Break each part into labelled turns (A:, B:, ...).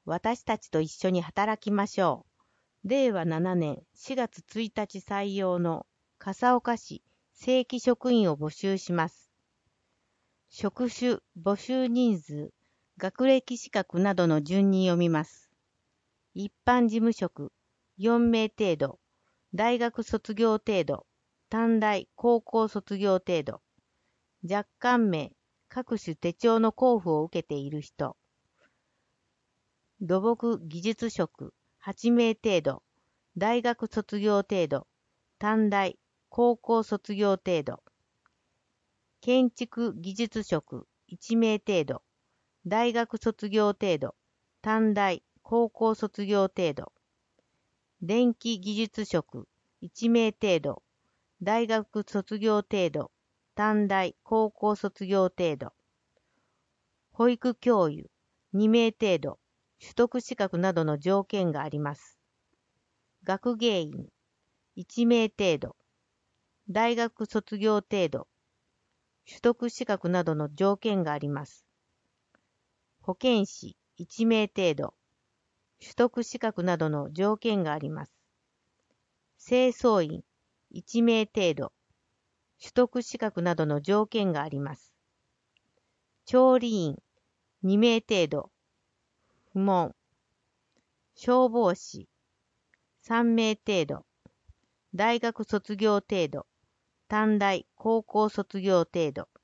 A: 私たちと一緒に働きましょう。令和7年4月1日採用の笠岡市正規職員を募集します。職種、募集人数、学歴資格などの順に読みます。一般事務職、4名程度、大学卒業程度、短大、高校卒業程度、若干名、各種手帳の交付を受けている人、土木技術職、8名程度、大学卒業程度、短大、高校卒業程度、建築技術職、1名程度、大学卒業程度、短大、高校卒業程度、電気技術職、1名程度、大学卒業程度、短大、高校卒業程度、保育教諭、2名程度、取得資格などの条件があります。学芸員、1名程度、大学卒業程度、取得資格などの条件があります。保健師、1名程度、取得資格などの条件があります。清掃員、1名程度、取得資格などの条件があります。調理員、2名程度、不問。消防士、3名程度、大学卒業程度、短大、高校卒業程度。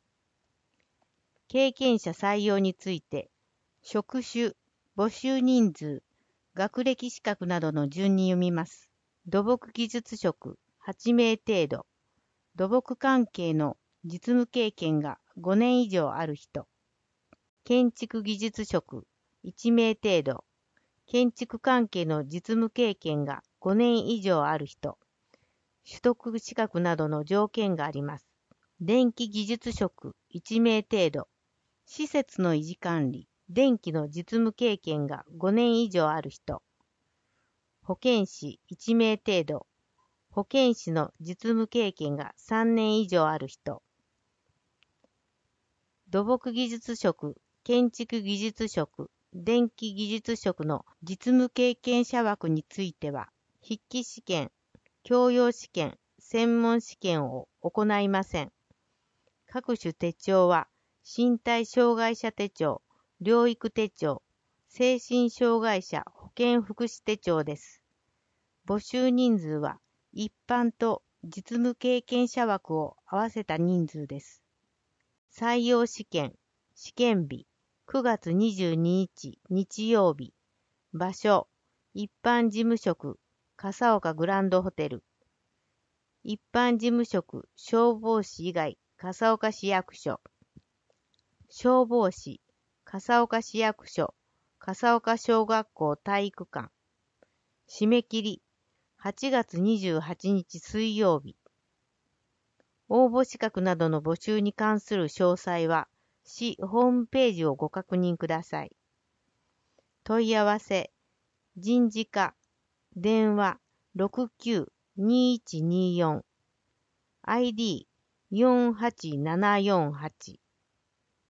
A: 経験者採用について、職種、募集人数、学歴資格などの順に読みます。土木技術職、8名程度、土木関係の実務経験が5年以上ある人。建築技術職、1名程度、建築関係の実務経験が5年以上ある人。取得資格などの条件があります。電気技術職、1名程度、施設の維持管理、電気の実務経験が5年以上ある人。保健師、1名程度、保健師の実務経験が3年以上ある人。土木技術職、建築技術職、電気技術職の実務経験者枠については、筆記試験、教養試験、専門試験を行いません。各種手帳は、身体障害者手帳、療育手帳、精神障害者保健福祉手帳です。募集人数は、一般と実務経験者枠を合わせた人数です。採用試験、試験日、9月22日日曜日。場所、一般事務職、笠岡グランドホテル。一般事務職、消防士以外、笠岡市役所。消防士、笠岡市役所、笠岡小学校体育館。締め切り、8月28日水曜日。応募資格などの募集に関する詳細は、市ホームページをご確認ください。問い合わせ、人事課、電話69-2124、ID487748